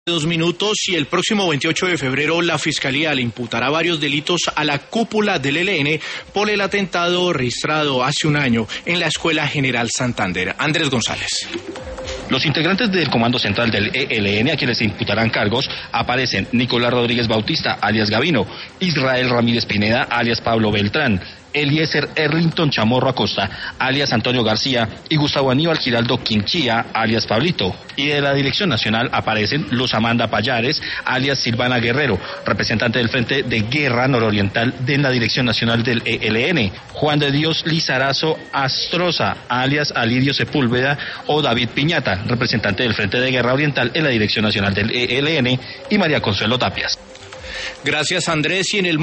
2 minutos y el próximo 28 de febrero la Fiscalía le imputará varios delitos a la cúpula del ELN por el atentado registrado hace un año en la Escuela General Santander. Andrés González. Los integrantes del Comando Central del ELN a quienes se imputarán cargos aparecen Nicolás Rodríguez Bautista, alias Gavino, Israel Ramírez Pineda, alias Pablo Beltrán, Eliezer Erlington Chamorro Acosta, alias Antonio García, y Gustavo Aníbal Giraldo Quinchía, alias Pablito. Y de la Dirección Nacional aparecen Luz Amanda Payares, alias Silvana Guerrero, representante del Frente de Guerra Nororiental de la Dirección Nacional del ELN, Juan de Dios Lizarazo Astroza, alias Alirio Sepúlveda, o David Piñata, representante del Frente de Guerra Oriental en la Dirección Nacional del ELN, y María Consuelo Tapias. Gracias, Andrés. Y en el